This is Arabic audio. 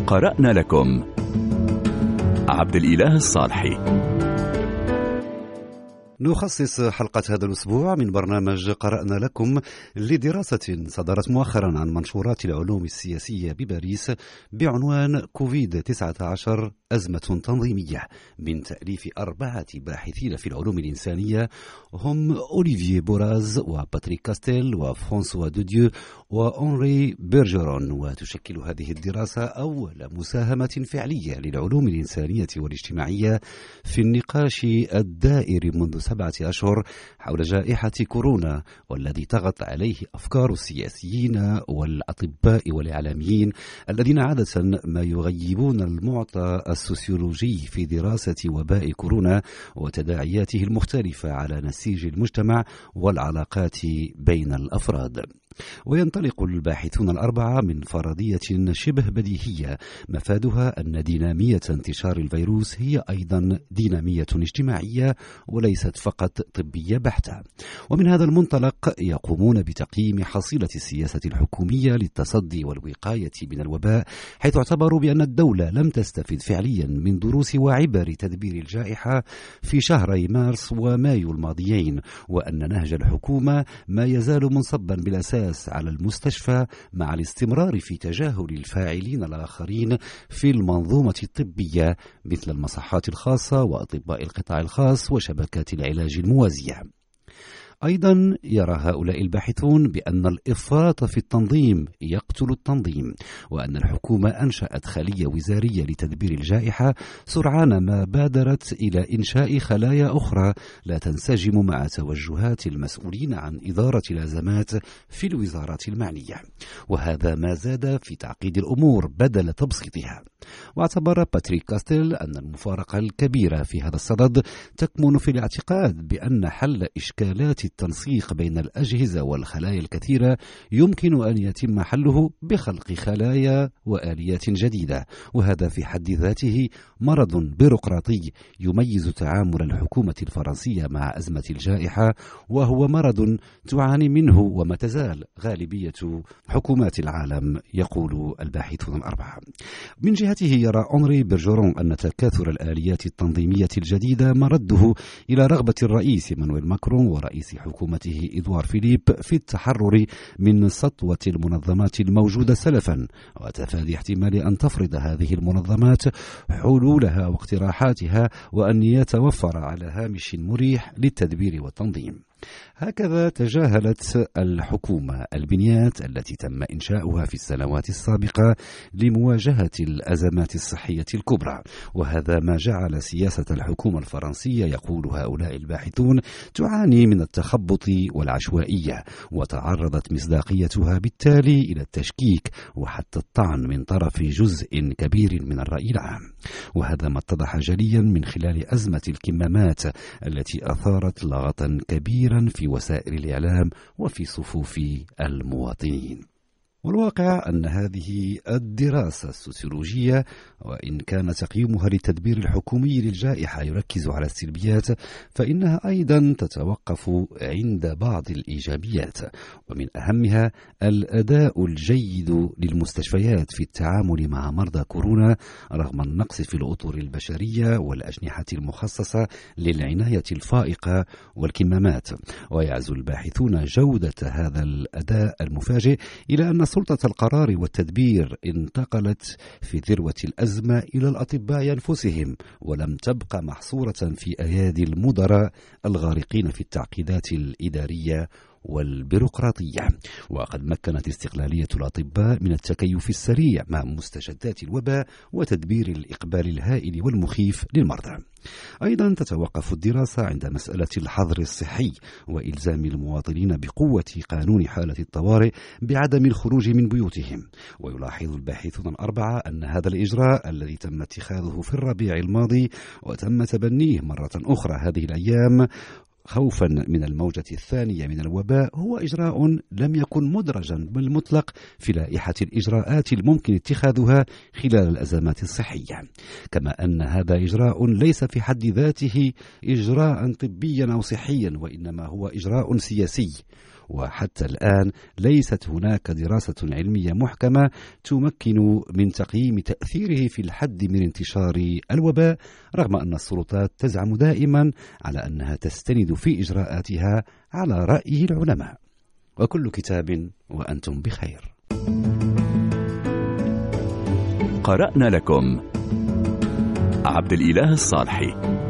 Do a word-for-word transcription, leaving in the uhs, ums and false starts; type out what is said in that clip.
قرأنا لكم عبد الإله الصالحي. نخصص حلقة هذا الأسبوع من برنامج قرأنا لكم لدراسة صدرت مؤخرا عن منشورات العلوم السياسية بباريس بعنوان كوفيد تسعة عشر أزمة تنظيمية، من تأليف أربعة باحثين في العلوم الإنسانية هم أوليفييه بوراز وباتريك كاستيل وفرانسوا دوديو وأنري بيرجرون. وتشكل هذه الدراسة أول مساهمة فعلية للعلوم الإنسانية والاجتماعية في النقاش الدائر منذ سبعة أشهر حول جائحة كورونا، والذي طغت عليه أفكار السياسيين والأطباء والإعلاميين الذين عادة ما يغيبون المعطى السوسيولوجي في دراسة وباء كورونا وتداعياته المختلفة على نسيج المجتمع والعلاقات بين الأفراد. وينطلق الباحثون الأربعة من فرضية شبه بديهية مفادها أن دينامية انتشار الفيروس هي أيضا دينامية اجتماعية وليست فقط طبية بحتة. ومن هذا المنطلق يقومون بتقييم حصيلة السياسة الحكومية للتصدي والوقاية من الوباء، حيث اعتبروا بأن الدولة لم تستفد فعليا من دروس وعبر تدبير الجائحة في شهري مارس ومايو الماضيين، وأن نهج الحكومة ما يزال منصبا بالأساس على المستشفى، مع الاستمرار في تجاهل الفاعلين الآخرين في المنظومة الطبية مثل المصحات الخاصة وأطباء القطاع الخاص وشبكات العلاج الموازية. أيضا يرى هؤلاء الباحثون بأن الإفراط في التنظيم يقتل التنظيم، وأن الحكومة أنشأت خلية وزارية لتدبير الجائحة سرعان ما بادرت إلى إنشاء خلايا أخرى لا تنسجم مع توجهات المسؤولين عن إدارة الأزمات في الوزارات المعنية، وهذا ما زاد في تعقيد الأمور بدل تبسيطها. واعتبر باتريك كاستيل أن المفارقة الكبيرة في هذا الصدد تكمن في الاعتقاد بأن حل إشكالات التنسيق بين الأجهزة والخلايا الكثيرة يمكن أن يتم حله بخلق خلايا وآليات جديدة، وهذا في حد ذاته مرض بيروقراطي يميز تعامل الحكومة الفرنسية مع أزمة الجائحة، وهو مرض تعاني منه وما تزال غالبية حكومات العالم، يقول الباحثون الأربعة. من جهته يرى أنري بيرجرون أن تكاثر الآليات التنظيمية الجديدة مرده إلى رغبة الرئيس مانويل ماكرون ورئيس حكومته إدوار فيليب في التحرر من سطوة المنظمات الموجودة سلفا، وتفادي احتمال أن تفرض هذه المنظمات حلولها واقتراحاتها وأن يتوفر على هامش مريح للتدبير والتنظيم. هكذا تجاهلت الحكومة البنيات التي تم إنشاؤها في السنوات السابقة لمواجهة الأزمات الصحية الكبرى، وهذا ما جعل سياسة الحكومة الفرنسية، يقول هؤلاء الباحثون، تعاني من التخبط والعشوائية، وتعرضت مصداقيتها بالتالي إلى التشكيك وحتى الطعن من طرف جزء كبير من الرأي العام. وهذا ما اتضح جليا من خلال أزمة الكمامات التي أثارت لغطا كبيرا في وسائل الإعلام وفي صفوف المواطنين. والواقع أن هذه الدراسة السوسيولوجية، وإن كان تقييمها للتدبير الحكومي للجائحة يركز على السلبيات، فإنها أيضا تتوقف عند بعض الإيجابيات، ومن أهمها الأداء الجيد للمستشفيات في التعامل مع مرضى كورونا رغم النقص في الأطر البشرية والأجنحة المخصصة للعناية الفائقة والكمامات. ويعزو الباحثون جودة هذا الأداء المفاجئ إلى أن سلطة القرار والتدبير انتقلت في ذروة الأزمة إلى الأطباء أنفسهم، ولم تبقى محصورة في أيادي المدراء الغارقين في التعقيدات الإدارية والبيروقراطية. وقد مكنت استقلالية الأطباء من التكيف السريع مع مستجدات الوباء وتدبير الإقبال الهائل والمخيف للمرضى. أيضا تتوقف الدراسة عند مسألة الحظر الصحي وإلزام المواطنين بقوة قانون حالة الطوارئ بعدم الخروج من بيوتهم. ويلاحظ الباحثون الأربعة أن هذا الإجراء الذي تم اتخاذه في الربيع الماضي وتم تبنيه مرة أخرى هذه الأيام خوفا من الموجة الثانية من الوباء هو إجراء لم يكن مدرجا بالمطلق في لائحة الإجراءات الممكن اتخاذها خلال الأزمات الصحية، كما أن هذا إجراء ليس في حد ذاته إجراء طبيا أو صحيا، وإنما هو إجراء سياسي. وحتى الآن ليست هناك دراسة علمية محكمة تمكن من تقييم تأثيره في الحد من انتشار الوباء، رغم أن السلطات تزعم دائما على أنها تستند في إجراءاتها على رأي العلماء. وكل كتاب وأنتم بخير. قرأنا لكم عبد الإله الصالحي.